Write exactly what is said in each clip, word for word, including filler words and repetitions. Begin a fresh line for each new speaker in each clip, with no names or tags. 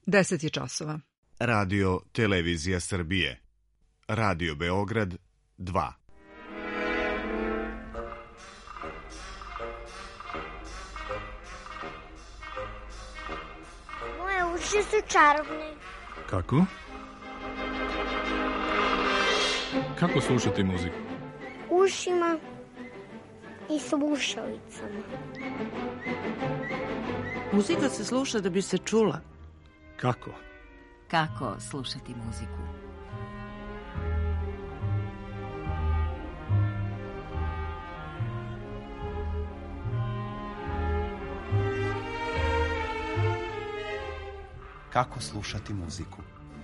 deset je časova.
Radio Televizija Srbije. Radio Beograd dva.
Moje uši su čarobne.
Kako? Kako slušati muziku?
Ušima i slušalicama.
Muzika se sluša da bi se čula.
Kako?
Kako slušati muziku?
Kako slušati muziku?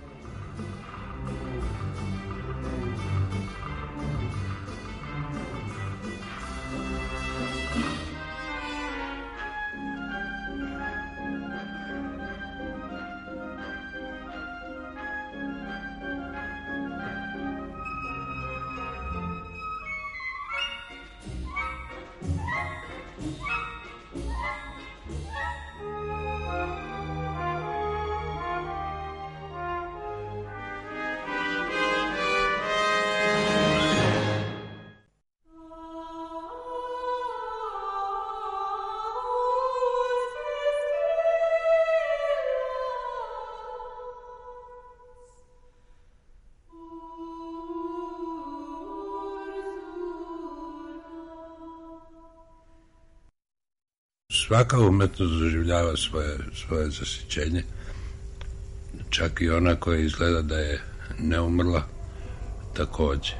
Svaka umetnost doživljava svoje, svoje zasićenje, čak i ona koja izgleda da je neumrla takođe.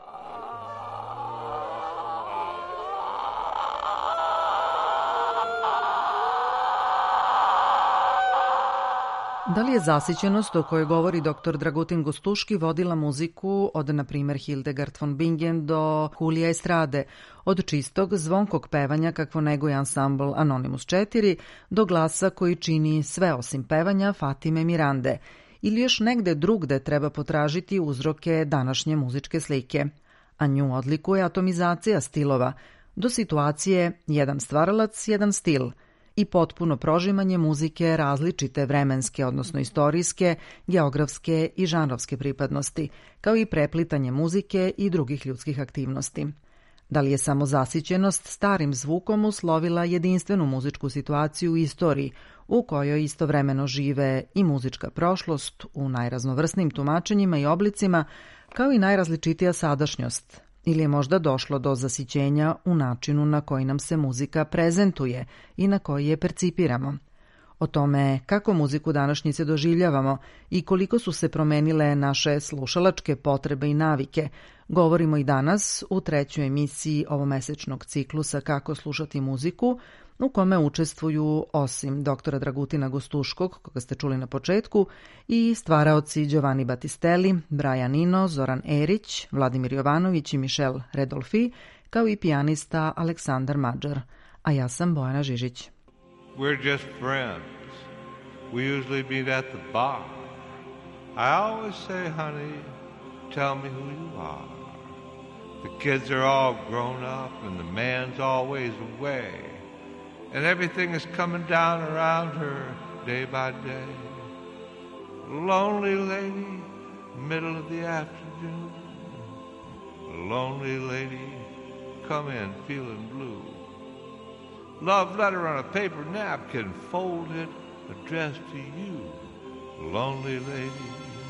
Da li je zasićenost o kojoj govori doktor Dragutin Gostuški vodila muziku od, na primjer, Hildegard von Bingen do Julija Estrade, od čistog zvonkog pevanja kakvo neguje ansambl Anonymous četiri do glasa koji čini sve osim pevanja Fatime Mirande, ili još negde drugde treba potražiti uzroke današnje muzičke slike, a nju odlikuje atomizacija stilova, do situacije jedan stvaralac, jedan stil, i potpuno prožimanje muzike različite vremenske, odnosno istorijske, geografske i žanrovske pripadnosti, kao i preplitanje muzike i drugih ljudskih aktivnosti. Da li je samo zasićenost starim zvukom uslovila jedinstvenu muzičku situaciju u istoriji, u kojoj istovremeno žive i muzička prošlost u najraznovrsnim tumačenjima i oblicima, kao i najrazličitija sadašnjost, ili je možda došlo do zasićenja u načinu na koji nam se muzika prezentuje i na koji je percipiramo. O tome kako muziku današnjice doživljavamo i koliko su se promenile naše slušalačke potrebe i navike, govorimo i danas u trećoj emisiji ovomesečnog ciklusa Kako slušati muziku, u kome učestvuju, osim doktora Dragutina Gostuškog, koga ste čuli na početku, i stvaraoci Giovanni Battistelli, Brian Eno, Zoran Erić, Vladimir Jovanović i Michel Redolfi, kao i pijanista Aleksandar Mađar. A ja sam Bojana Žižić.
We're just friends. We usually meet at the bar. I always say, honey, tell me who you are. The kids are all grown up and the man's always away. And everything is coming down around her day by day. Lonely lady, middle of the afternoon. Lonely lady, come in feeling blue. Love letter on a paper napkin, folded, addressed to you, lonely lady.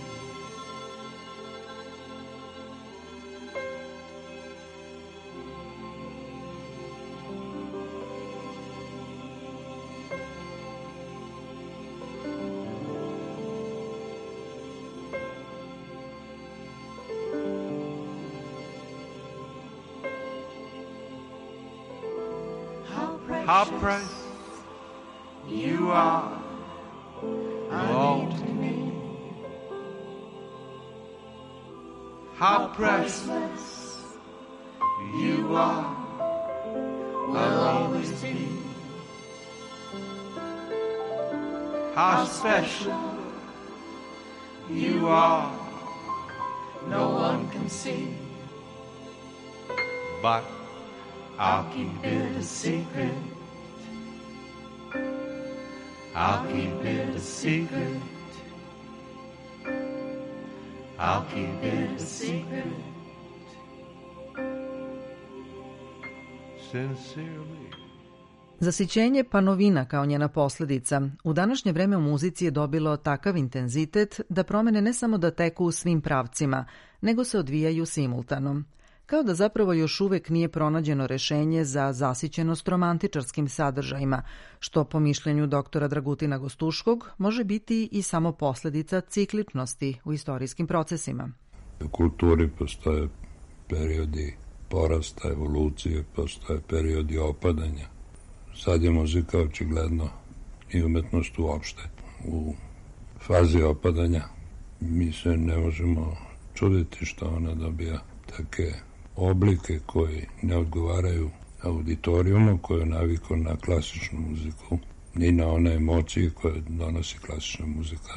How precious you are, all to me. How priceless you are, will always be. How special you are, no one can see. But I'll keep it a secret. I'll keep it a secret I'll keep it a secret. Sincerely.
Zasićenje pa novina kao njena posljedica u današnje vreme u muzici je dobilo takav intenzitet da promene ne samo da teku u svim pravcima, nego se odvijaju simultano. Kao da zapravo još uvek nije pronađeno rešenje za zasićenost romantičarskim sadržajima, što po mišljenju doktora Dragutina Gostuškog može biti i samo posljedica cikličnosti u istorijskim procesima.
U kulturi postoje periodi porasta, evolucije, postoje periodi opadanja. Sad je muzika očigledno i umetnost uopšte u fazi opadanja. Mi se ne možemo čuditi što ona dobija take oblike koji ne odgovaraju auditorijumu, koji je navikao na klasičnu muziku, ni na one emocije koje donosi klasična muzika.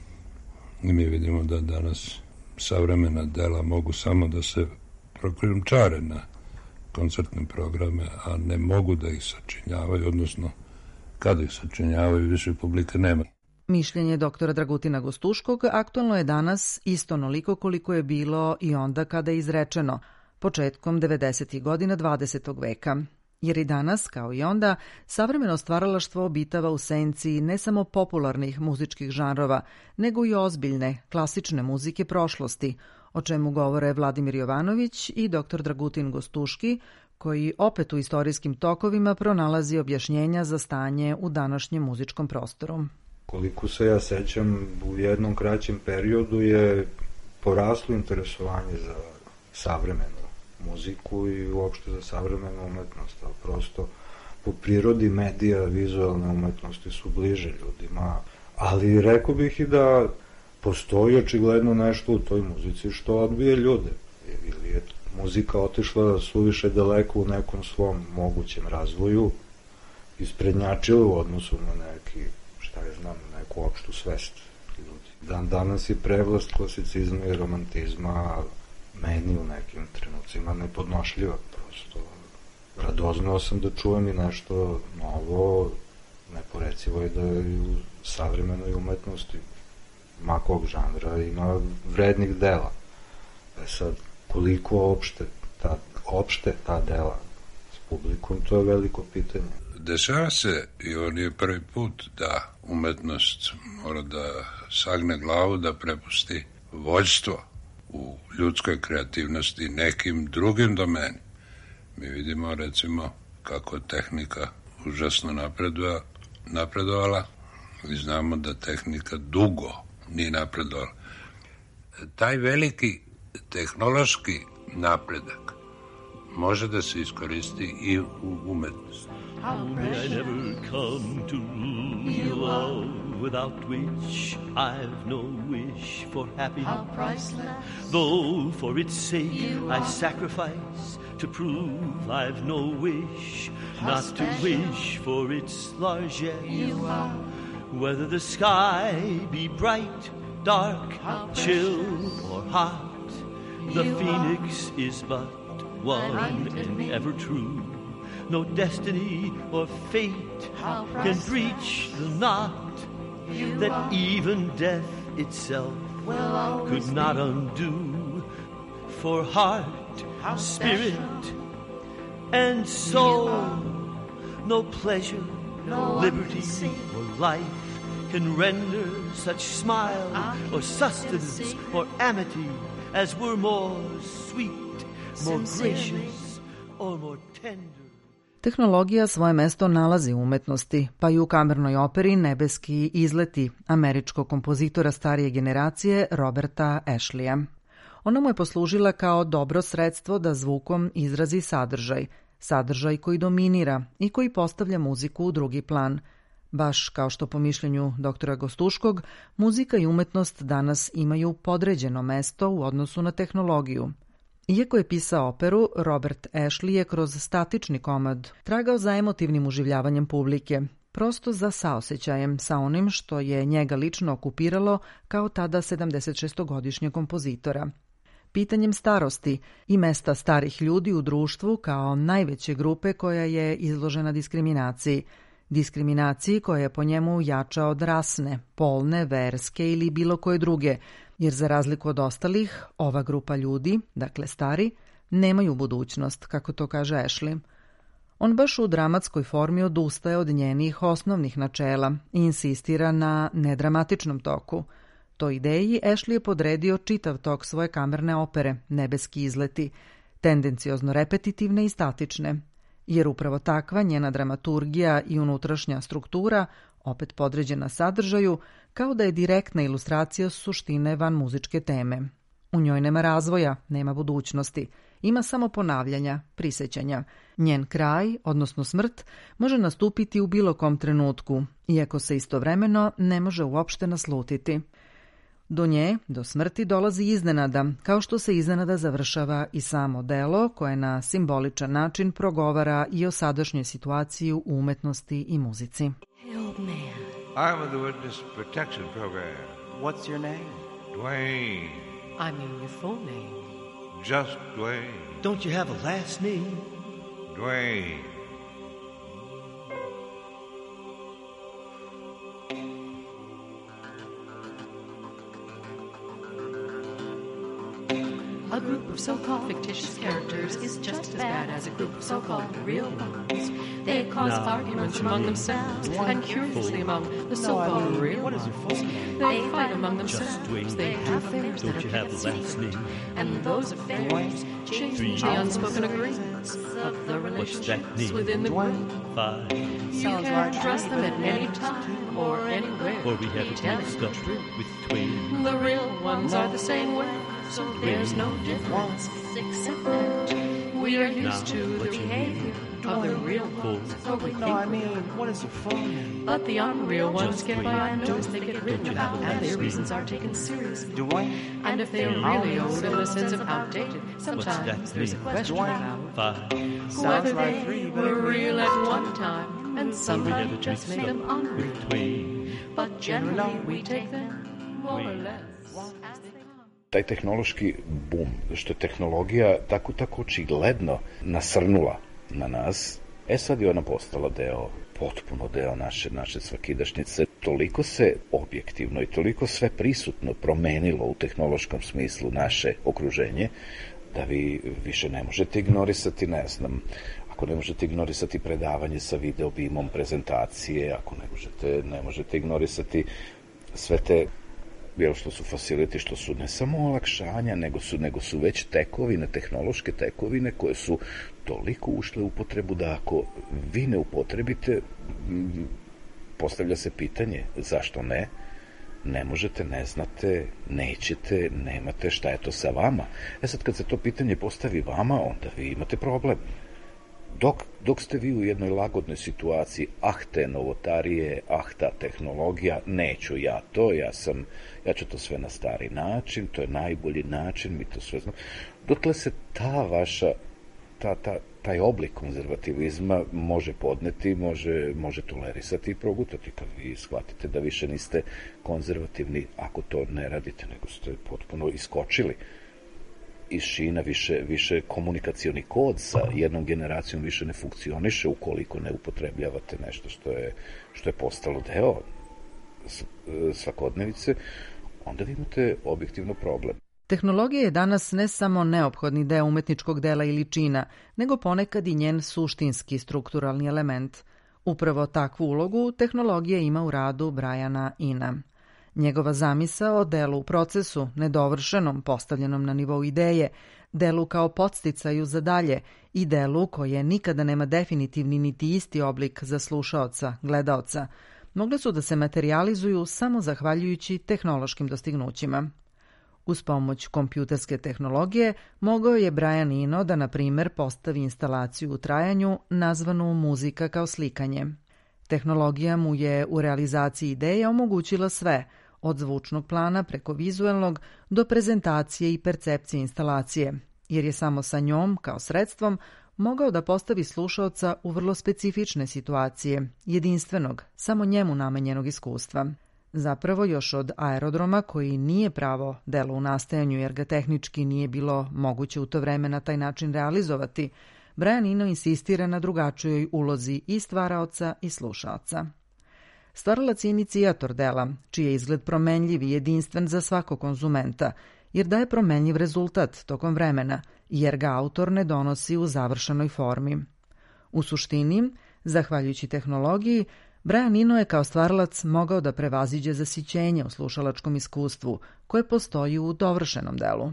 I mi vidimo da danas savremena dela mogu samo da se prokrijumčare na koncertne programe, a ne mogu da ih sačinjavaju, odnosno kada ih sačinjavaju više publike nema.
Mišljenje doktora Dragutina Gostuškog aktualno je danas isto onoliko koliko je bilo i onda kada je izrečeno, početkom devedesetih godina dvadesetog veka. Jer i danas, kao i onda, savremeno stvaralaštvo obitava u senci ne samo popularnih muzičkih žanrova, nego i ozbiljne, klasične muzike prošlosti, o čemu govore Vladimir Jovanović i doktor Dragutin Gostuški, koji opet u istorijskim tokovima pronalazi objašnjenja za stanje u današnjem muzičkom prostoru.
Koliko se ja sećam, u jednom kraćem periodu je poraslo interesovanje za savremenu muziku i uopšte za savremenu umetnost, ali prosto po prirodi medija vizualne umetnosti su bliže ljudima, ali rekao bih i da postoji očigledno nešto u toj muzici što odbije ljude, ili je muzika otišla suviše daleko u nekom svom mogućem razvoju, isprednjačila u odnosu na neki, šta je znam, neku opštu svest ljudi. Dan danas je prevlast klasicizma i romantizma meni u nekim trenucima nepodnošljiva, prosto radoznao sam da čujem i nešto novo, neporecivo je da i u savremenoj umetnosti makog žanra ima vrednih dela. E sad, koliko opšte ta, opšte ta dela s publikom, to je veliko pitanje.
Dešava se, i on je prvi put, da umetnost mora da sagne glavu, da prepusti vođstvo u ljudskoj kreativnosti nekim drugim domenima. Mi vidimo, recimo, kako tehnika užasno napreduje, napredovala i znamo da tehnika dugo nije napredovala. Taj veliki tehnološki napredak može da se iskoristi i u umetnosti.
How may I never come to rule you love, without which I've no wish for happiness. How priceless. Though for its sake you I sacrifice to prove I've no wish, how not special. To wish for its largesse. You are. Whether the sky be bright, dark, how chill precious. Or hot, the you phoenix are. Is but one and ever true. No destiny or fate can breach the knot that even death itself could not undo. For heart, spirit, and soul, no pleasure, liberty, or life can render such smile or sustenance or amity as were more sweet, more gracious, or more tender.
Tehnologija svoje mesto nalazi u umetnosti, pa i u kamernoj operi Nebeski izleti američkog kompozitora starije generacije Roberta Ashleya. Ona mu je poslužila kao dobro sredstvo da zvukom izrazi sadržaj, sadržaj koji dominira i koji postavlja muziku u drugi plan. Baš kao što po mišljenju doktora Gostuškog, muzika i umetnost danas imaju podređeno mesto u odnosu na tehnologiju. Iako je pisao operu, Robert Ashley je kroz statični komad tragao za emotivnim uživljavanjem publike, prosto za saosećajem sa onim što je njega lično okupiralo kao tada sedamdesetšestogodišnjeg kompozitora. Pitanjem starosti i mesta starih ljudi u društvu kao najveće grupe koja je izložena diskriminaciji, diskriminaciji koja je po njemu jača od rasne, polne, verske ili bilo koje druge, jer za razliku od ostalih, ova grupa ljudi, dakle stari, nemaju budućnost, kako to kaže Ashley. On baš u dramatskoj formi odustaje od njenih osnovnih načela i insistira na nedramatičnom toku. Toj ideji Ashley je podredio čitav tok svoje kamerne opere, Nebeski izleti, tendenciozno repetitivne i statične, jer upravo takva njena dramaturgija i unutrašnja struktura, opet podređena sadržaju, kao da je direktna ilustracija suštine van muzičke teme. U njoj nema razvoja, nema budućnosti, ima samo ponavljanja, prisećanja. Njen kraj, odnosno smrt, može nastupiti u bilo kom trenutku, iako se istovremeno ne može uopšte naslutiti. Do nje, do smrti, dolazi iznenada, kao što se iznenada završava i samo delo koje na simboličan način progovara i o sadašnjoj situaciji u umetnosti i muzici.
Help me. I'm with the Witness Protection Program.
What's your name?
Dwayne.
I mean your full name.
Just Dwayne.
Don't you have a last name?
Dwayne.
A group of so-called fictitious characters is just as bad as a group of so-called real ones. They cause now, arguments among themselves, and curiously among the so-called no, real ones. They fight among themselves. They have affairs that are kept secret, and those affairs change the unspoken agreements of the relationships within the group.
Five.
You can't trust them at any time or anywhere.
Or we have a discuss with Twain.
The real ones are the same way. So there's no difference except that we are used to the behavior of the real ones. So we think
no, I mean, what is your full name?
But the unreal ones get by unnoticed. They get written about and their reasons are taken seriously.
Dwayne?
And if they're really old in the sense of outdated, sometimes there's a question about whether they were real at one time and somebody just made them unreal. But generally we take them more or less as they come.
Taj tehnološki bum, što je tehnologija tako tako očigledno nasrnula na nas, e sad je ona postala deo, potpuno deo naše, naše svakidašnjice. Toliko se objektivno i toliko sve prisutno promenilo u tehnološkom smislu naše okruženje, da vi više ne možete ignorisati, ne znam, ako ne možete ignorisati predavanje sa video bimom, prezentacije, ako ne možete, ne možete ignorisati sve te bilo što su facility, što su ne samo olakšanja, nego su, nego su već tekovine, tehnološke tekovine koje su toliko ušle u upotrebu da ako vi ne upotrebite, postavlja se pitanje zašto ne, ne možete, ne znate, nećete, nemate, šta je to sa vama. E sad kad se to pitanje postavi vama, onda vi imate problem. Dok, dok ste vi u jednoj lagodnoj situaciji, ah te novotarije, ah ta tehnologija, neću ja to, ja sam, ja ću to sve na stari način, to je najbolji način, mi to sve znamo. Dotle se ta vaša, ta, ta, taj oblik konzervativizma može podneti, može, može tolerisati i progutati kad vi shvatite da više niste konzervativni ako to ne radite, nego ste potpuno iskočili iz šina, više, više komunikacioni kod sa jednom generacijom više ne funkcioniše ukoliko ne upotrebljavate nešto što je, što je postalo deo svakodnevice, onda vi imate objektivno problem.
Tehnologija je danas ne samo neophodni deo umetničkog dela ili čina, nego ponekad i njen suštinski strukturalni element. Upravo takvu ulogu tehnologija ima u radu Briana Ina. Njegova zamisao o delu u procesu, nedovršenom, postavljenom na nivou ideje, delu kao podsticaju za dalje i delu koje nikada nema definitivni niti isti oblik za slušaoca, gledaoca, mogle su da se materijalizuju samo zahvaljujući tehnološkim dostignućima. Uz pomoć kompjuterske tehnologije mogao je Brian Eno da, na primer, postavi instalaciju u trajanju nazvanu muzika kao slikanje. Tehnologija mu je u realizaciji ideje omogućila sve, od zvučnog plana preko vizuelnog do prezentacije i percepcije instalacije, jer je samo sa njom, kao sredstvom, mogao da postavi slušaoca u vrlo specifične situacije, jedinstvenog, samo njemu namenjenog iskustva. Zapravo još od Aerodroma, koji nije pravo delo u nastajanju jer ga tehnički nije bilo moguće u to vreme na taj način realizovati, Brian Eno insistira na drugačijoj ulozi i stvaraoca i slušaoca. Stvaralac je inicijator dela, čiji je izgled promenljiv i jedinstven za svakog konzumenta, jer daje promenljiv rezultat tokom vremena, jer ga autor ne donosi u završenoj formi. U suštini, zahvaljujući tehnologiji, Brian Eno je kao stvaralac mogao da prevaziđe zasićenje u slušalačkom iskustvu, koje postoji u dovršenom delu.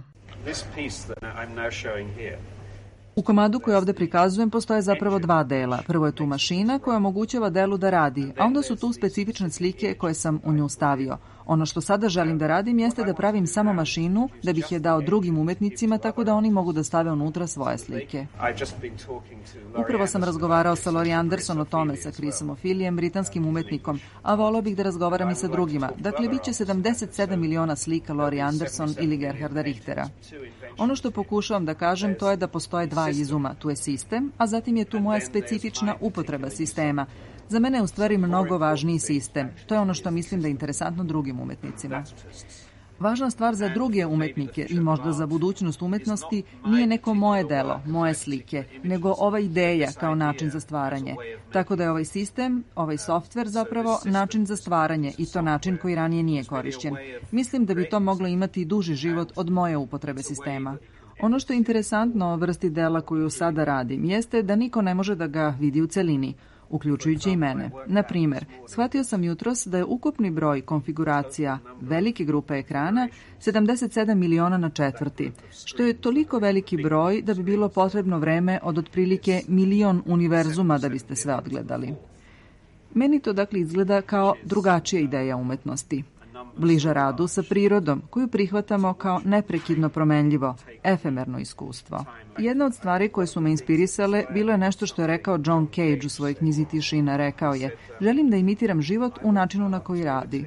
U komadu koji ovde prikazujem postoje zapravo dva dela. Prvo je tu mašina koja omogućava delu da radi, a onda su tu specifične slike koje sam u nju stavio. Ono što sada želim da radim jeste da pravim samo mašinu, da bih je dao drugim umetnicima tako da oni mogu da stave unutra svoje slike. Upravo sam razgovarao sa Laurie Anderson o tome sa Chrisom Ophelijem, britanskim umetnikom, a volao bih da razgovaram i sa drugima. Dakle, bit će sedamdeset sedam miliona slika Laurie Anderson ili Gerharda Richtera. Ono što pokušavam da kažem to je da postoje dva izuma. Tu je sistem, a zatim je tu moja specifična upotreba sistema. Za mene je u stvari mnogo važniji sistem. To je ono što mislim da je interesantno drugim umetnicima. Važna stvar za druge umetnike i možda za budućnost umetnosti nije neko moje delo, moje slike, nego ova ideja kao način za stvaranje. Tako da je ovaj sistem, ovaj softver zapravo način za stvaranje i to način koji ranije nije korišćen. Mislim da bi to moglo imati duži život od moje upotrebe sistema. Ono što je interesantno o vrsti dela koju sada radim jeste da niko ne može da ga vidi u celini, uključujući i mene. Na primer, shvatio sam jutros da je ukupni broj konfiguracija velike grupe ekrana sedamdeset sedam miliona na četvrti, što je toliko veliki broj da bi bilo potrebno vreme od otprilike milion univerzuma da biste sve odgledali. Meni to dakle izgleda kao drugačija ideja umetnosti. Bliža radu sa prirodom, koju prihvatamo kao neprekidno promenljivo, efemerno iskustvo. Jedna od stvari koje su me inspirisale bilo je nešto što je rekao John Cage u svojoj knjizi Tišina. Rekao je, želim da imitiram život u načinu na koji radi.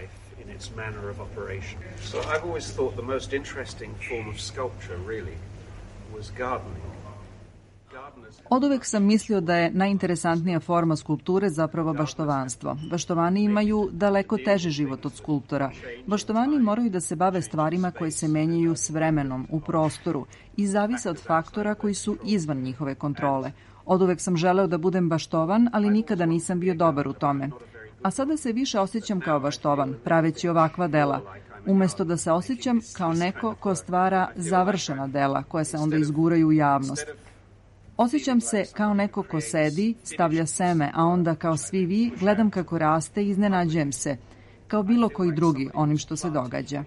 Oduvek sam mislio da je najinteresantnija forma skulpture zapravo baštovanstvo. Baštovani imaju daleko teži život od skulptora. Baštovani moraju da se bave stvarima koje se menjaju s vremenom, u prostoru i zavise od faktora koji su izvan njihove kontrole. Oduvek sam želeo da budem baštovan, ali nikada nisam bio dobar u tome. A sada se više osjećam kao baštovan, praveći ovakva dela, umesto da se osjećam kao neko ko stvara završena dela, koja se onda izguraju u javnost. Osjećam se kao neko ko sedi, stavlja seme, a onda kao svi vi gledam kako raste i iznenađujem se, kao bilo koji drugi onim što se događa.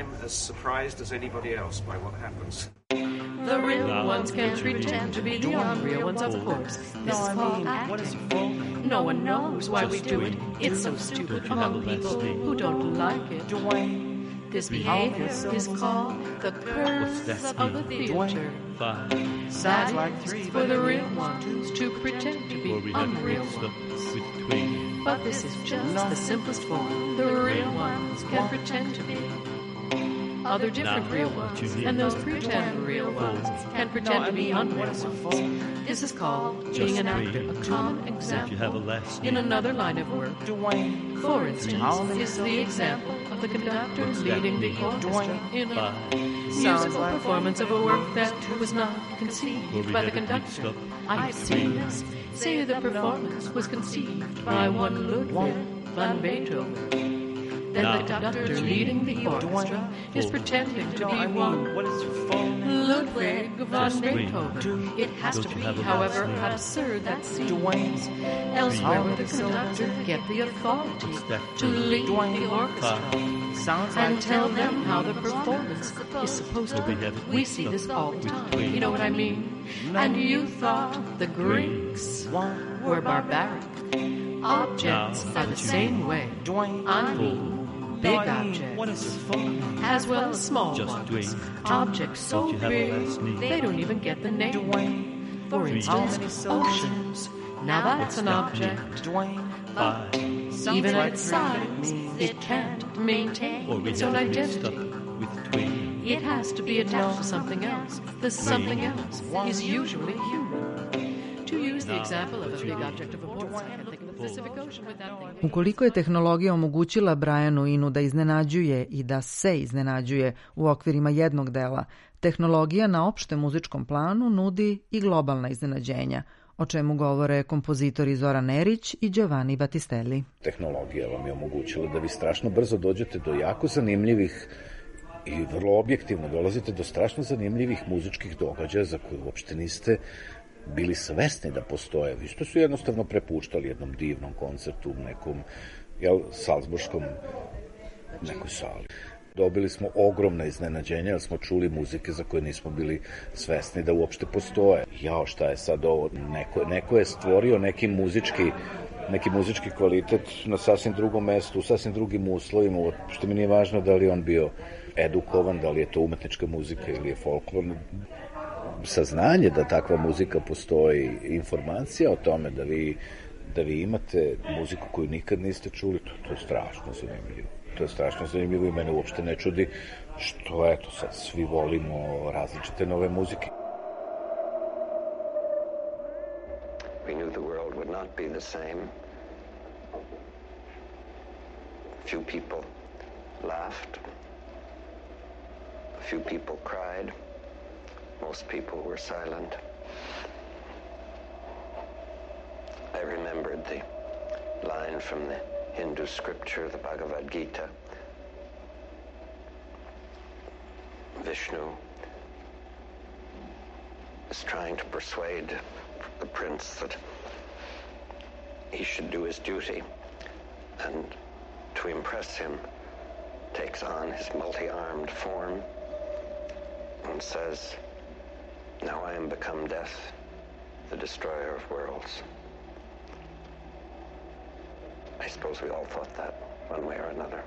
The real ones can pretend to be the unreal ones, of course. This is called acting. No one knows why we do it. It's so stupid among people who don't like it. This behavior is called the curse of the theater. Sounds like three for the real ones to pretend to be unreal ones. But this is just the simplest form the real ones can pretend to be. Other different real ones, and those pretend real ones can pretend to be unreal ones. This is called being an actor, a common example in another line of work. For instance, is the example of the conductor leading the orchestra in a musical performance of a work that was not conceived by the conductor. I've seen this. Say the performance was conceived by one Ludwig van Beethoven. Then the conductor leading the orchestra is pretending to be one Ludwig van Beethoven. It has to be, however, absurd that seems. Elsewhere would the conductor get the authority to lead the orchestra and tell them how the performance is supposed to be. We see this all the time. You know what I mean? And you thought the Greeks were barbaric. Objects are the same way. I mean, big objects, as well as small ones. Objects so big, they don't even get the name. For instance, oceans. Now that's an object. But even at its size, it can't maintain its own identity. It has to be attached to something else. The something else is usually human. To use the example of a big object of importance, I can think of Pacific Ocean with that thing.
Ukoliko je tehnologija omogućila Brianu Inu da iznenađuje i da se iznenađuje u okvirima jednog dela, tehnologija na opštem muzičkom planu nudi i globalna iznenađenja, o čemu govore kompozitori Zoran Erić i Giovanni Battistelli.
Tehnologija vam je omogućila da vi strašno brzo dođete do jako zanimljivih i vrlo objektivno dolazite do strašno zanimljivih muzičkih događaja za koje uopšte niste bili svesni da postoje. Vi što su jednostavno prepuštali jednom divnom koncertu u nekom, jel, salzburškom nekoj sali. Dobili smo ogromna iznenađenja, jer smo čuli muzike za koje nismo bili svesni da uopšte postoje. Jao, šta je sad ovo? Neko, neko je stvorio neki muzički, neki muzički kvalitet na sasvim drugom mestu, u sasvim drugim uslovima, što mi nije važno da li on bio edukovan, da li je to umetnička muzika ili je folklorna. Saznanje da takva muzika postoji, informacija o tome da vi, da vi imate muziku koju nikad niste čuli, to, to je strašno zanimljivo. To je strašno zanimljivo i mene uopšte ne čudi što, eto, sad svi volimo različite nove muzike.
We knew the world would not be the same. Few people laughed. Few people cried. Most people were silent. I remembered the line from the Hindu scripture, the Bhagavad Gita. Vishnu is trying to persuade the prince that he should do his duty, and to impress him takes on his multi-armed form and says, "Now I am become death, the destroyer of worlds." I suppose we all thought that one way or another.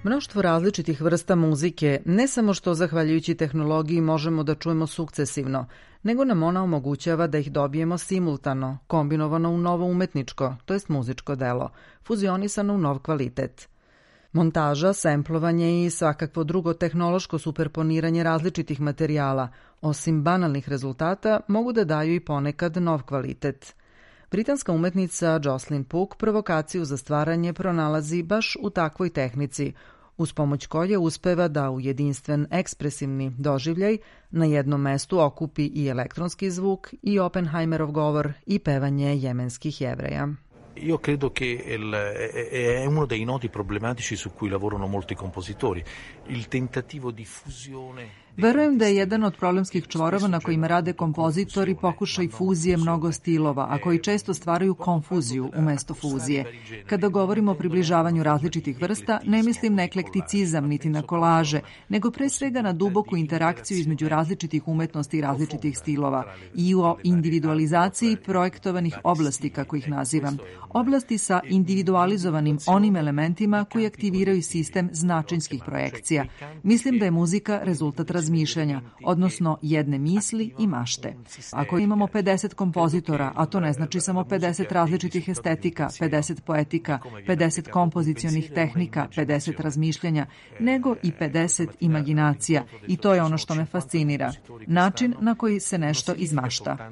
Mnoštvo različitih vrsta muzike ne samo što zahvaljujući tehnologiji možemo da čujemo sukcesivno, nego nam ona omogućava da ih dobijemo simultano, kombinovano u novo umetničko, to jest muzičko delo, fuzionisano u nov kvalitet. Montaža, semplovanje i svakakvo drugo tehnološko superponiranje različitih materijala, osim banalnih rezultata, mogu da daju i ponekad nov kvalitet. Britanska umetnica Jocelyn Pook provokaciju za stvaranje pronalazi baš u takvoj tehnici, uz pomoć koje uspeva da u jedinstven ekspresivni doživljaj na jednom mestu okupi i elektronski zvuk i Oppenheimerov govor i pevanje jemenskih Jevreja.
Io credo che il, è uno dei nodi problematici su cui lavorano molti compositori, il tentativo di fusione.
Verujem da je jedan od problemskih čvorova na kojima rade kompozitori pokušaj fuzije mnogo stilova, a koji često stvaraju konfuziju umesto fuzije. Kada govorimo o približavanju različitih vrsta, ne mislim na eklekticizam niti na kolaže, nego pre svega na duboku interakciju između različitih umetnosti i različitih stilova i o individualizaciji projektovanih oblasti, kako ih nazivam. Oblasti sa individualizovanim onim elementima koji aktiviraju sistem značinskih projekcija. Mislim da je muzika rezultat razmišljanja, odnosno jedne misli i mašte. Ako imamo pedeset kompozitora, a to ne znači samo pedeset različitih estetika, pedeset poetika, pedeset kompozicionih tehnika, pedeset razmišljanja, nego i pedeset imaginacija. I to je ono što me fascinira. Način na koji se nešto izmašta.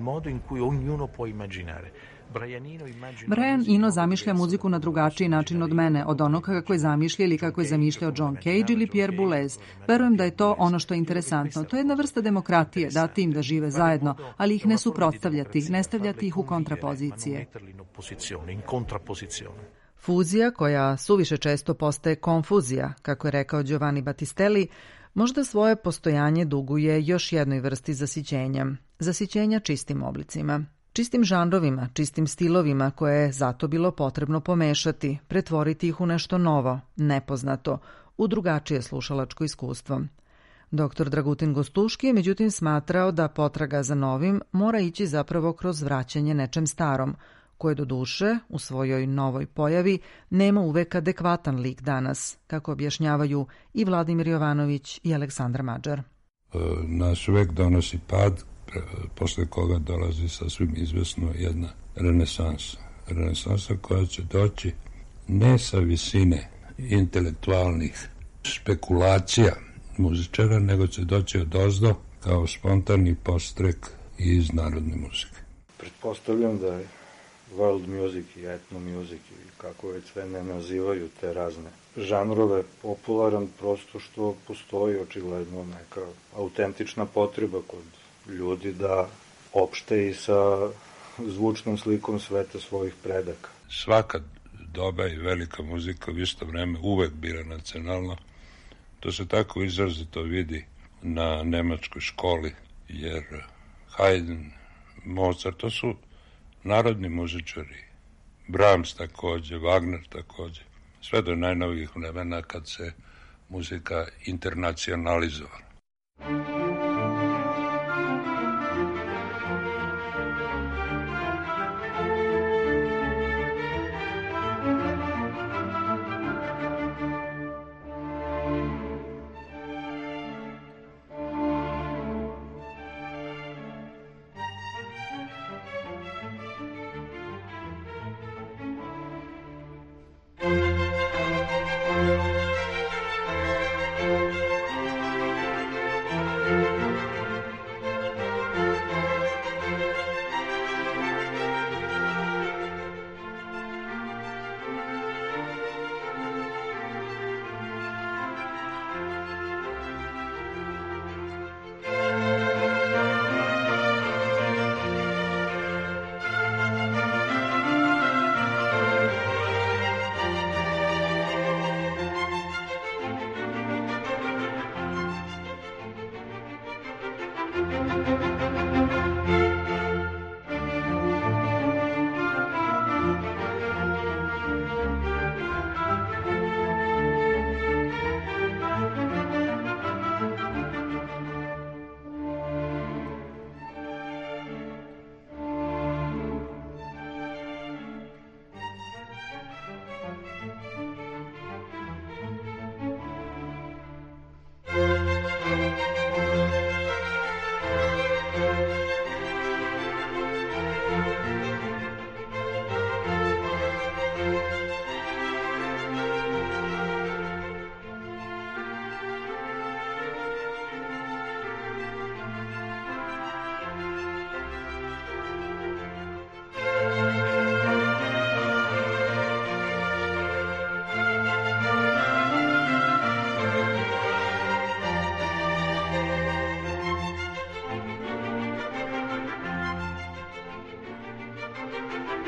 Brian Eno zamišlja muziku na drugačiji način od mene, od onoga kako je zamišlja ili kako je zamišljao John Cage ili Pierre Boulez. Verujem da je to ono što je interesantno. To je jedna vrsta demokratije, dati im da žive zajedno, ali ih ne suprotstavljati, ne stavljati ih u kontrapozicije.
Fuzija, koja suviše često postaje konfuzija, kako je rekao Giovanni Battistelli, možda svoje postojanje duguje još jednoj vrsti zasićenja, zasićenja čistim oblicima. Čistim žanrovima, čistim stilovima koje je zato bilo potrebno pomešati, pretvoriti ih u nešto novo, nepoznato, u drugačije slušalačko iskustvo. Doktor Dragutin Gostuški je međutim smatrao da potraga za novim mora ići zapravo kroz vraćanje nečem starom, koje do duše, u svojoj novoj pojavi, nema uvek adekvatan lik danas, kako objašnjavaju i Vladimir Jovanović i Aleksandar Mađar.
Naš vek donosi pad, posle koga dolazi sasvim izvesno jedna renesansa. Renesansa koja će doći ne sa visine intelektualnih spekulacija muzičara, nego će doći odozdo kao spontani postrek iz narodne muzike.
Pretpostavljam da je world music i etno music i kako već sve ne nazivaju te razne žanrove popularan prosto što postoji očigledno neka autentična potreba kod ljudi da opšte i sa zvučnom slikom sveta svojih predaka.
Svaka doba i velika muzika u isto vreme uvek bira nacionalno. To se tako izrazito vidi na nemačkoj školi, jer Haydn, Mozart, to su narodni muzičari. Brahms takođe, Wagner takođe. Sve do najnovijih vremena kad se muzika internacionalizovala.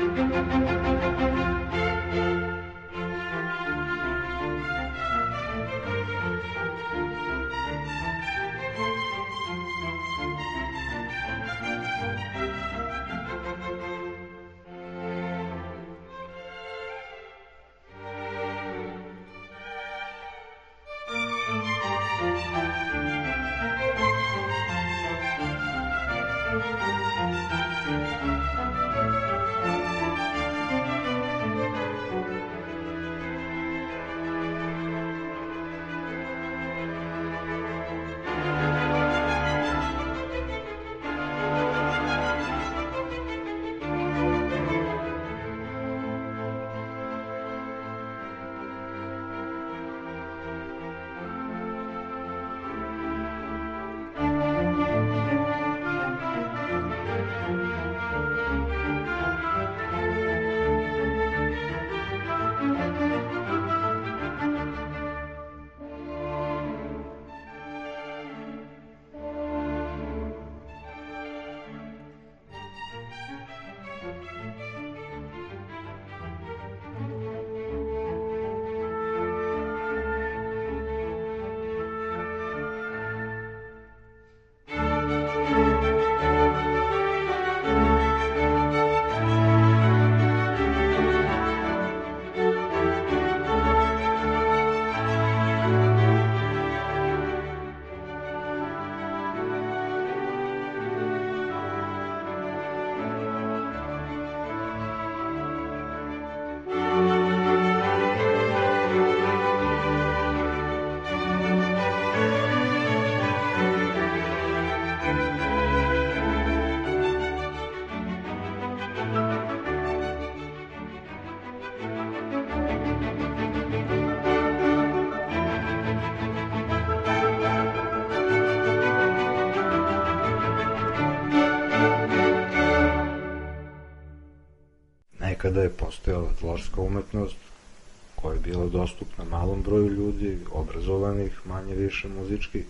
Nekada je postojala dvorska umetnost koja je bila dostupna malom broju ljudi, obrazovanih, manje više muzički,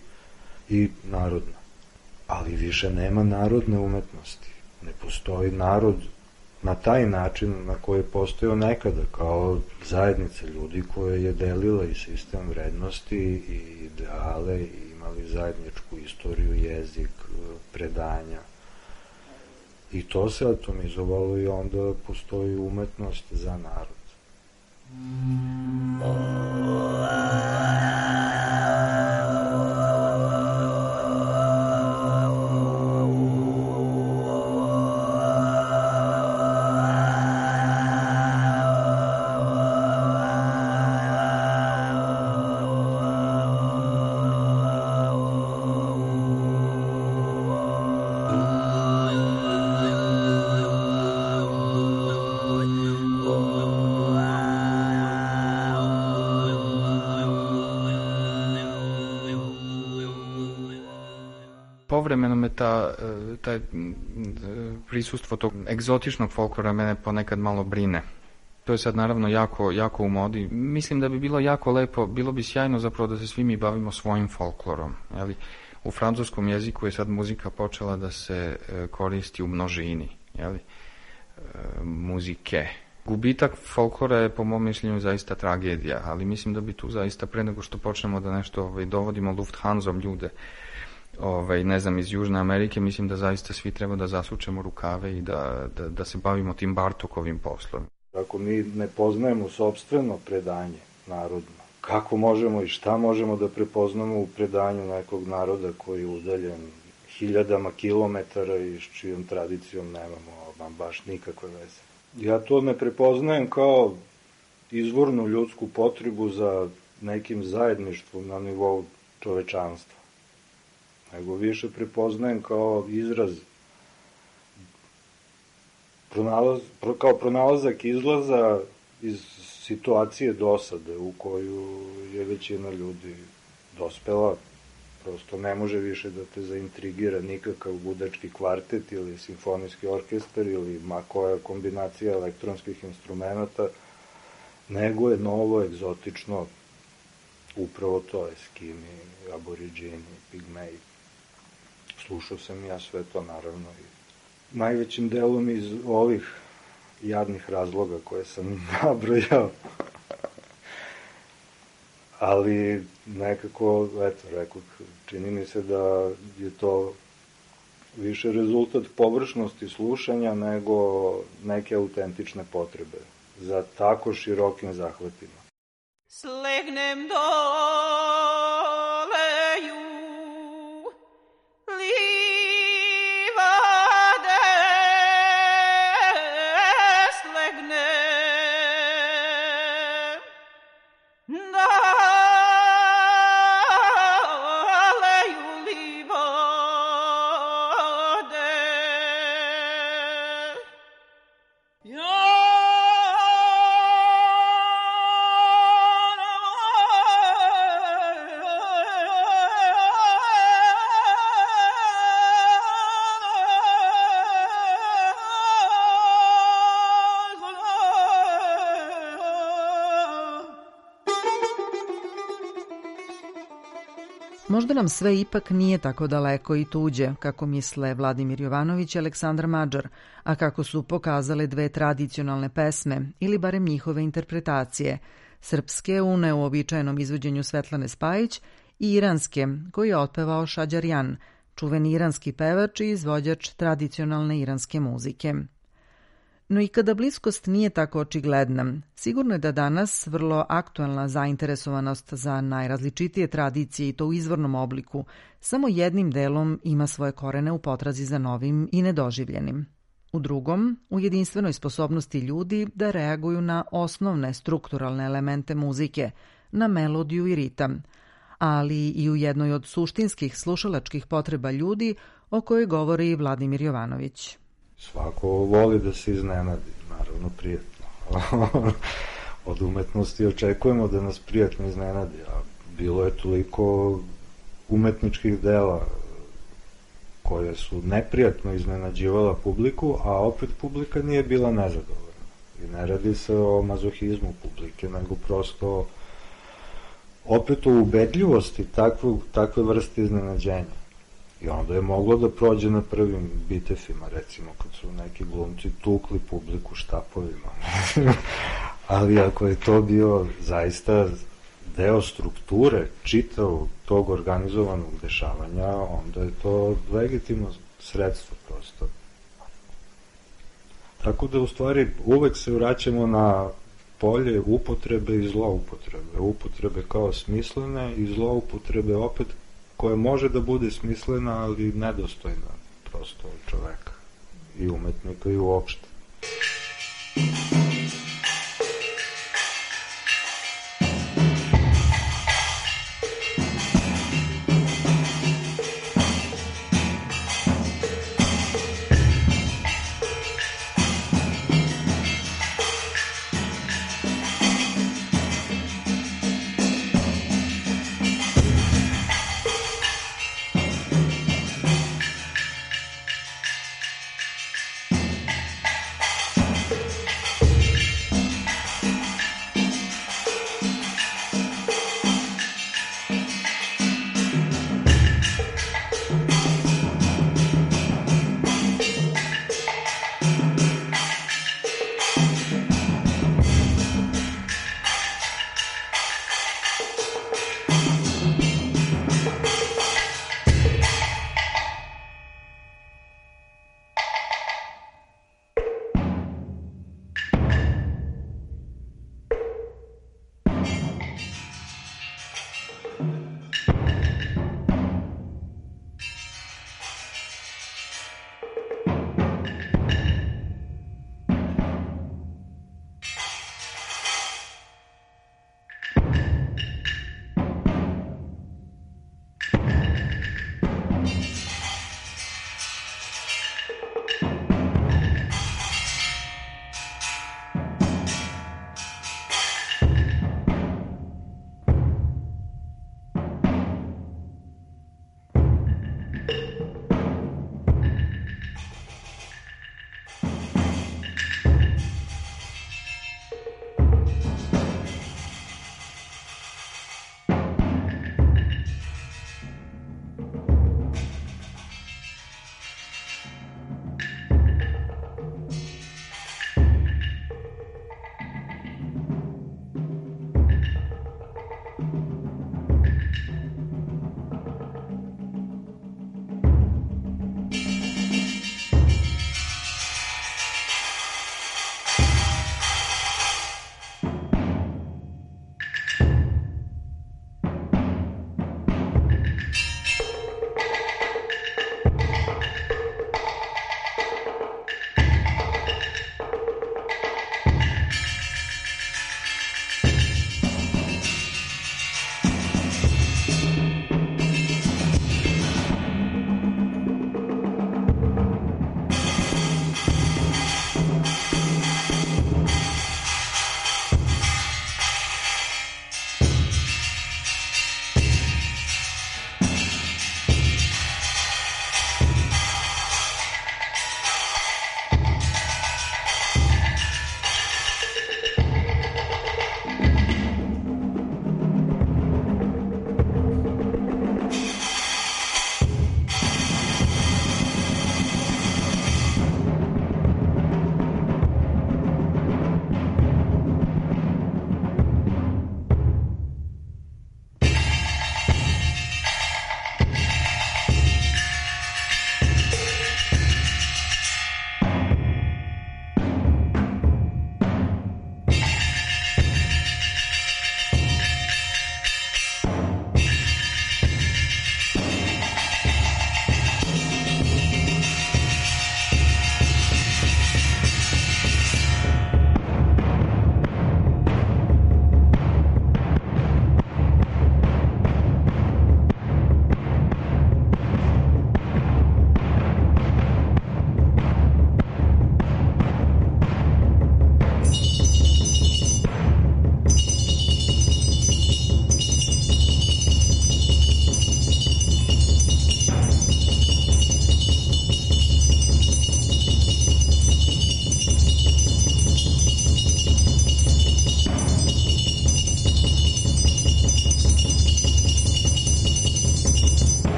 i narodna. Ali više nema narodne umetnosti. Ne postoji narod na taj način na koji je postojao nekada, kao zajednica ljudi koja je delila i sistem vrednosti i ideale i imali zajedničku istoriju, jezik, predanja. I to se atomizovalo i onda postoji umetnost za narod.
Povremeno me ta, taj prisustvo tog egzotičnog folklora mene ponekad malo brine. To je sad naravno jako, jako u modi. Mislim da bi bilo jako lepo, bilo bi sjajno zapravo da se svi mi bavimo svojim folklorom. Jeli? U francuskom jeziku je sad muzika počela da se koristi u množini. Jeli? Muzike. Gubitak folklora je po mom mišljenju zaista tragedija, ali mislim da bi tu zaista pre nego što počnemo da nešto ovaj, dovodimo Lufthansom ljude, Ovaj, ne znam, iz Južne Amerike, mislim da zaista svi treba da zasučemo rukave i da, da, da se bavimo tim Bartokovim poslom.
Ako mi ne poznajemo sopstveno predanje narodno, kako možemo i šta možemo da prepoznamo u predanju nekog naroda koji je udaljen hiljadama kilometara i s čijom tradicijom nemamo baš nikakve veze. Ja to ne prepoznajem kao izvornu ljudsku potrebu za nekim zajedništvom na nivou čovečanstva, nego više prepoznajem kao izraz, pronalaz, kao pronalazak izlaza iz situacije dosade u koju je većina ljudi dospela. Prosto ne može više da te zaintrigira nikakav budački kvartet ili simfonijski orkestar ili ma koja kombinacija elektronskih instrumenta, nego je novo, egzotično, upravo to, Eskimi, Aboriđini, Pigmeji. Slušao sam ja sve to, naravno, i najvećim delom iz ovih jadnih razloga koje sam nabrojao. Ali nekako, eto, rekao, čini mi se da je to više rezultat površnosti slušanja nego neke autentične potrebe za tako širokim zahvatima.
Slegnem doleju livade, slegnem doleju livade. Ja
Možda nam sve ipak nije tako daleko i tuđe, kako misle Vladimir Jovanović i Aleksandar Madžar, a kako su pokazale dve tradicionalne pesme, ili barem njihove interpretacije, srpske u neuobičajenom izvođenju Svetlane Spajić i iranske, koji je otpevao Šađarjan, čuveni iranski pevač i izvođač tradicionalne iranske muzike. No i kada bliskost nije tako očigledna, sigurno je da danas vrlo aktuelna zainteresovanost za najrazličitije tradicije i to u izvornom obliku samo jednim delom ima svoje korene u potrazi za novim i nedoživljenim. U drugom, u jedinstvenoj sposobnosti ljudi da reaguju na osnovne strukturalne elemente muzike, na melodiju i ritam, ali i u jednoj od suštinskih slušalačkih potreba ljudi o kojoj govori i Vladimir Jovanović.
Svako voli da se iznenadi, naravno prijetno. Od umetnosti očekujemo da nas prijetno iznenadi, a bilo je toliko umetničkih dela koje su neprijatno iznenađivala publiku, a opet publika nije bila nezadovoljna. I ne radi se o mazohizmu publike, nego prosto opet o ubedljivosti takve, takve vrste iznenađenja. I onda je moglo da prođe na prvim bitefima, recimo, kad su neki glumci tukli publiku štapovima. Ali ako je to bio zaista deo strukture čitavog tog organizovanog dešavanja, onda je to legitimno sredstvo prosto. Tako da u stvari uvek se vraćamo na polje upotrebe i zloupotrebe. Upotrebe kao smislene i zloupotrebe opet koja može da bude smislena, ali nedostojna prosto čoveka i umetnika i uopšte.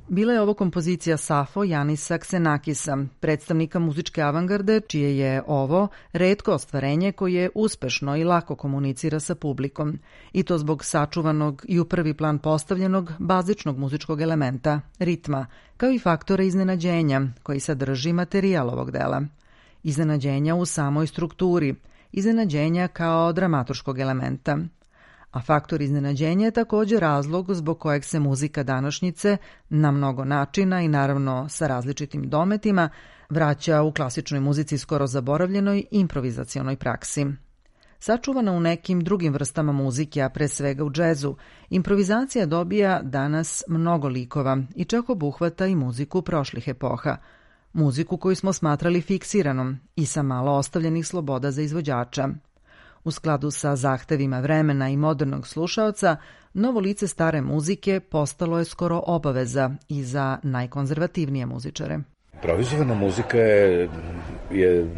Bila je ovo kompozicija Safo Janisa Ksenakisa, predstavnika muzičke avangarde, čije je ovo retko ostvarenje koje uspešno i lako komunicira sa publikom, i to zbog sačuvanog i u prvi plan postavljenog bazičnog muzičkog elementa, ritma, kao i faktora iznenađenja koji sadrži materijal ovog dela. Iznenađenja u samoj strukturi, iznenađenja kao dramaturškog elementa. A faktor iznenađenja je također razlog zbog kojeg se muzika današnjice na mnogo načina i naravno sa različitim dometima vraća u klasičnoj muzici skoro zaboravljenoj improvizacionoj praksi. Sačuvana u nekim drugim vrstama muzike, a pre svega u džezu, improvizacija dobija danas mnogo likova i čak obuhvata i muziku prošlih epoha, muziku koju smo smatrali fiksiranom i sa malo ostavljenih sloboda za izvođača. U skladu sa zahtevima vremena i modernog slušaoca, novo lice stare muzike postalo je skoro obaveza i za najkonzervativnije muzičare.
Improvizovana muzika je, je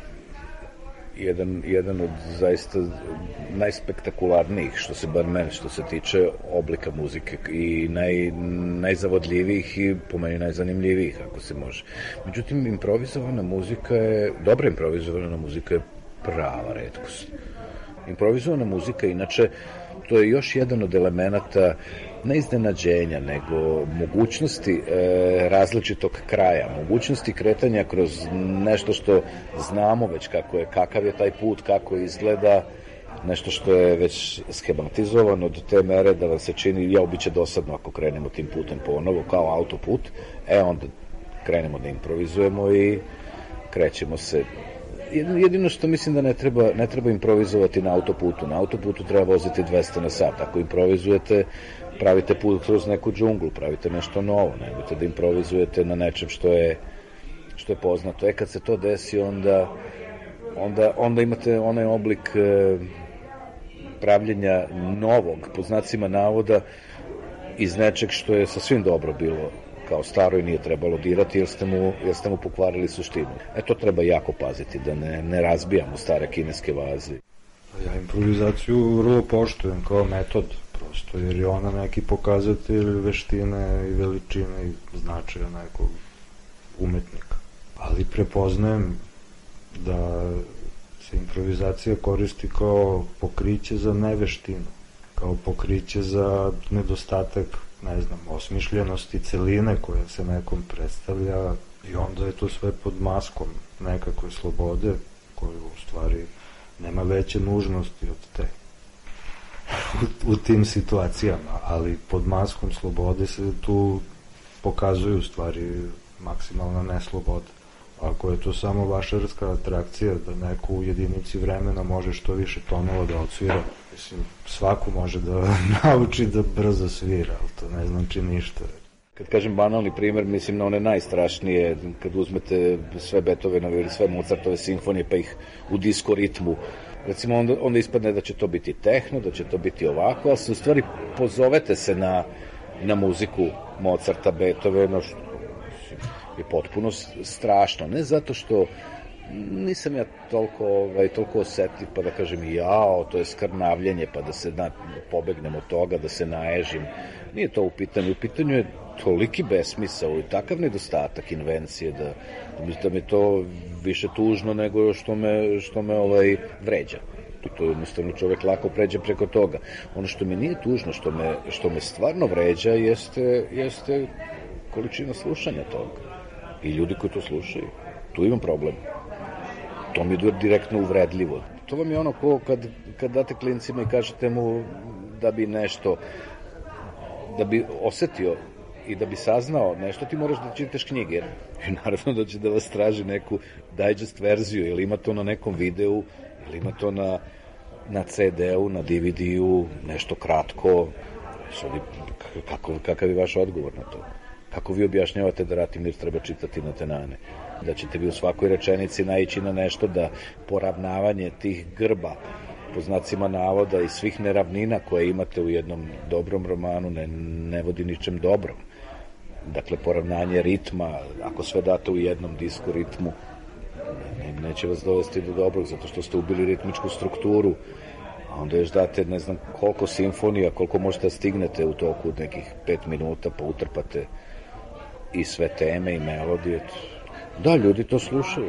jedan, jedan od zaista najspektakularnijih, što se bar mene, što se tiče oblika muzike i naj, najzavodljivijih i po meni najzanimljivijih, ako se može. Međutim, improvizovana muzika je, dobra improvizovana muzika je prava retkost. Improvizovana muzika, inače, to je još jedan od elemenata ne iznenađenja, nego mogućnosti e, različitog kraja, mogućnosti kretanja kroz nešto što znamo već kako je, kakav je taj put, kako izgleda, nešto što je već schematizovano do te mere da vam se čini, ja biće dosadno ako krenemo tim putem ponovo, kao autoput, e onda krenemo da improvizujemo i krećemo se. Jedino što mislim da ne treba, ne treba improvizovati na autoputu. Na autoputu treba voziti dvesta na sat. Ako improvizujete, pravite put kroz neku džunglu, pravite nešto novo. Nemojte da improvizujete na nečem što je, što je poznato. E kad se to desi, onda, onda, onda imate onaj oblik e, pravljenja novog, pod znacima navoda, iz nečeg što je sasvim dobro bilo kao staro i nije trebalo dirati jer ste mu, jer ste mu pokvarili suštinu. E to treba jako paziti, da ne, ne razbijamo stare kineske vaze.
Ja improvizaciju vrlo poštujem kao metod, prosto, jer je ona neki pokazatelj veštine i veličine i značaja nekog umetnika. Ali prepoznajem da se improvizacija koristi kao pokriće za neveštinu, kao pokriće za nedostatak, ne znam, osmišljenosti celine koja se nekom predstavlja i onda je to sve pod maskom nekakve slobode koju u stvari nema veće nužnosti od te u, u tim situacijama, ali pod maskom slobode se tu pokazuju u stvari maksimalna nesloboda. Ako je to samo vašarska atrakcija da neko u jedinici vremena može što više tonova da odsvira, mislim, svako može da nauči da brzo svira, ali to ne znači ništa.
Kad kažem banalni primer, mislim na one najstrašnije, kad uzmete sve Beethovenove ili sve Mozartove simfonije pa ih u disko ritmu, recimo onda, onda ispadne da će to biti tehno, da će to biti ovako, ali se u stvari pozovete se na, na muziku Mozarta, Beethovena, što je potpuno strašno, ne zato što nisam ja toliko, ovaj, toliko osetljiv pa da kažem jao, to je skrnavljenje pa da se na, pobegnem od toga, da se naježim, nije to u pitanju, u pitanju je toliki besmisao i takav nedostatak invencije da, da mi to više tužno nego što me, što me ovaj, vređa. To jednostavno čovjek lako pređe preko toga. Ono što mi nije tužno, što me, što me stvarno vređa jeste, jeste količina slušanja toga. I ljudi koji to slušaju. Tu imam problem. To mi je direktno uvredljivo. To vam je ono ko kad, kad date klincima i kažete mu da bi nešto, da bi osetio i da bi saznao nešto, ti moraš da čitaš knjige. I naravno da će da vas traži neku digest verziju, ili ima to na nekom videu, ili ima to na, na ce de u, na de ve de u, nešto kratko. Kako, kakav je vaš odgovor na to? Kako vi objašnjavate da Ratimir treba čitati na tenane? Da ćete vi u svakoj rečenici naići na nešto da poravnavanje tih grba, po znacima navoda i svih neravnina koje imate u jednom dobrom romanu ne, ne vodi ničem dobrom. Dakle, poravnanje ritma, ako sve date u jednom disku ritmu, ne, neće vas dovesti do dobrog, zato što ste ubili ritmičku strukturu, a onda još date ne znam koliko simfonija, koliko možete da stignete u toku nekih pet minuta, pa utrpate i sve teme i melodije. Da, ljudi to slušaju.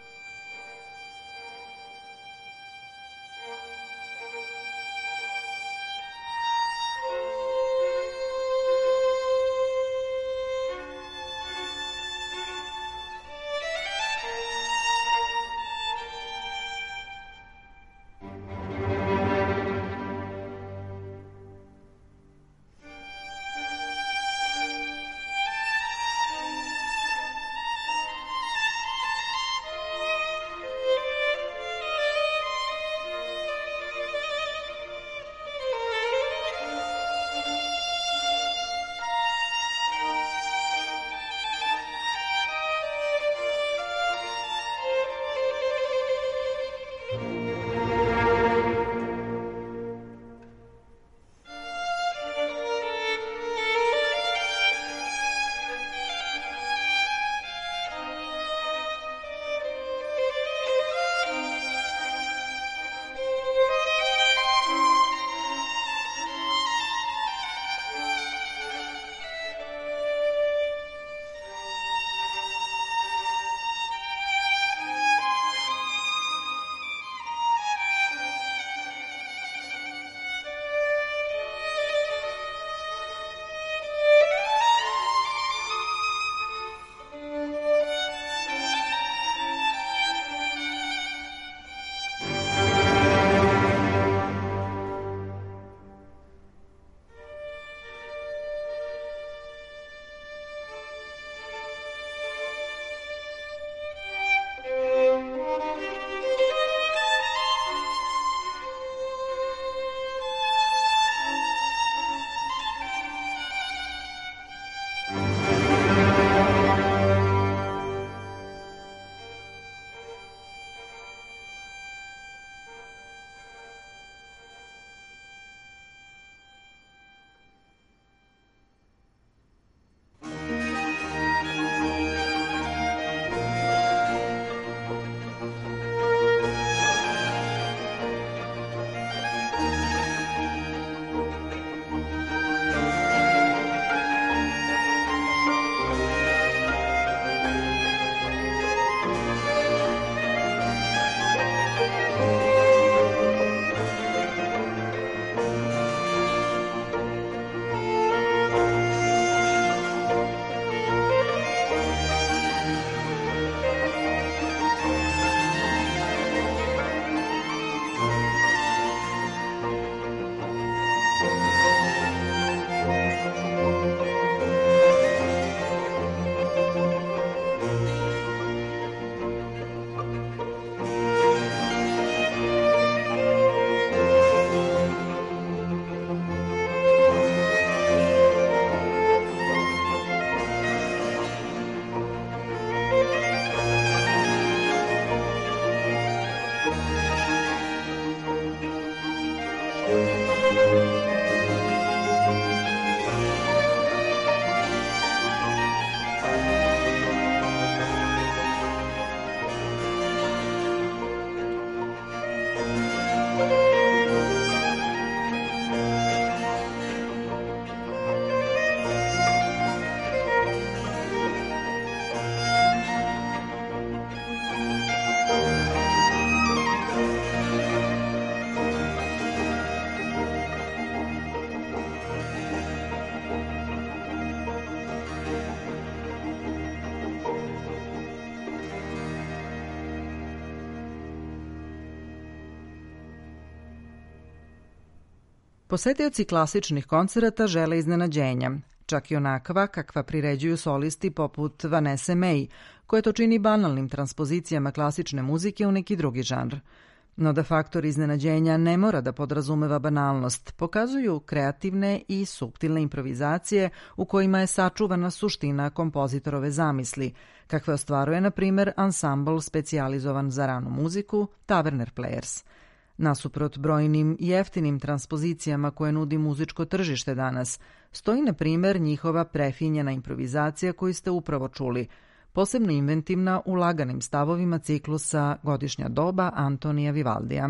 Posetioci klasičnih koncerata žele iznenađenja, čak i onakva kakva priređuju solisti poput Vanesse May, koje to čini banalnim transpozicijama klasične muzike u neki drugi žanr. No da faktor iznenađenja ne mora da podrazumeva banalnost, pokazuju kreativne i suptilne improvizacije u kojima je sačuvana suština kompozitorove zamisli, kakve ostvaruje, na primer, ansambl specijalizovan za ranu muziku Taverner Players. Nasuprot brojnim jeftinim transpozicijama koje nudi muzičko tržište danas, stoji, na primer, njihova prefinjena improvizacija koju ste upravo čuli, posebno inventivna u laganim stavovima ciklusa Godišnja doba Antonija Vivaldija.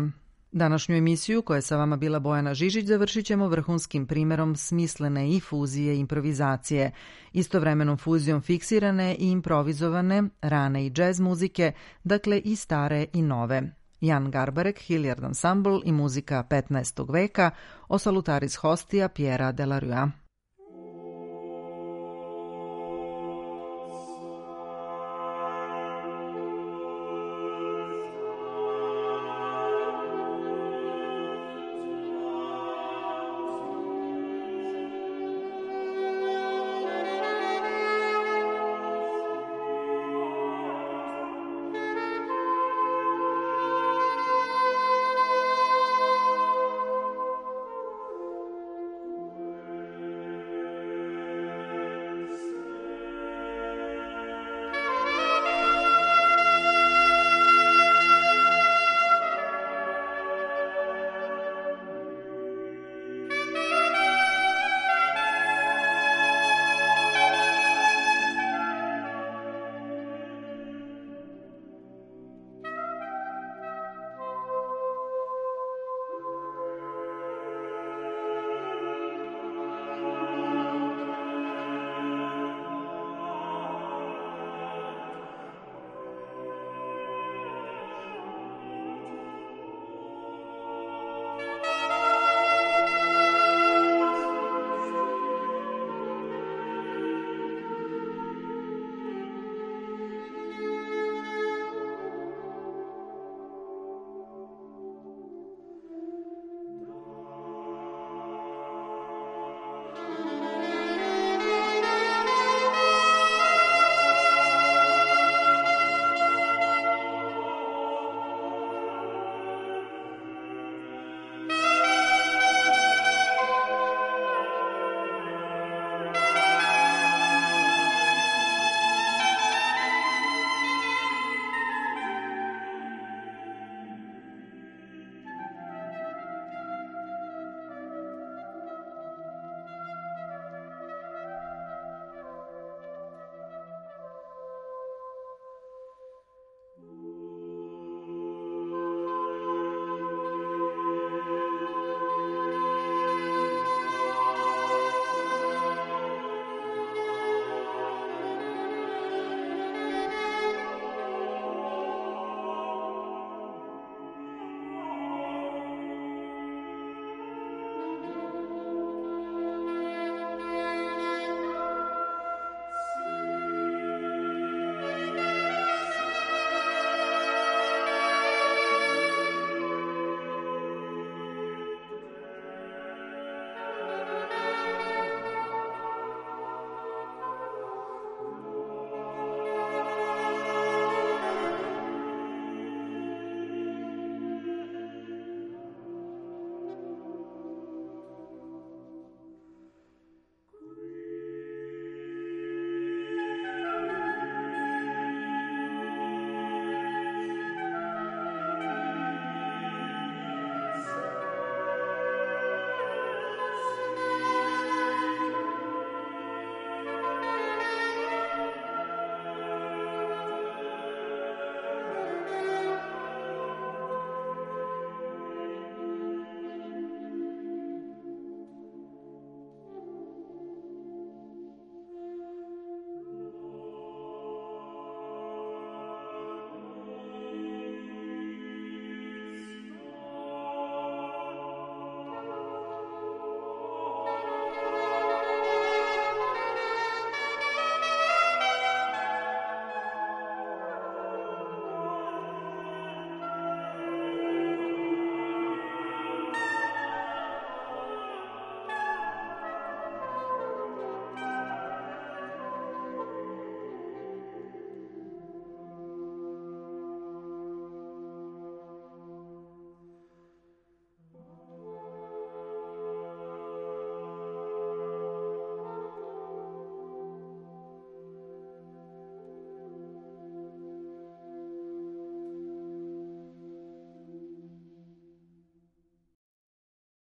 Današnju emisiju, koja je sa vama bila Bojana Žižić, završit ćemo vrhunskim primerom smislene i fuzije improvizacije, istovremenom fuzijom fiksirane i improvizovane, rane i džez muzike, dakle i stare i nove. Jan Garbarek, Hilliard Ensemble i muzika petnaestog veka, o Salutaris Hostia Piera de la Rua.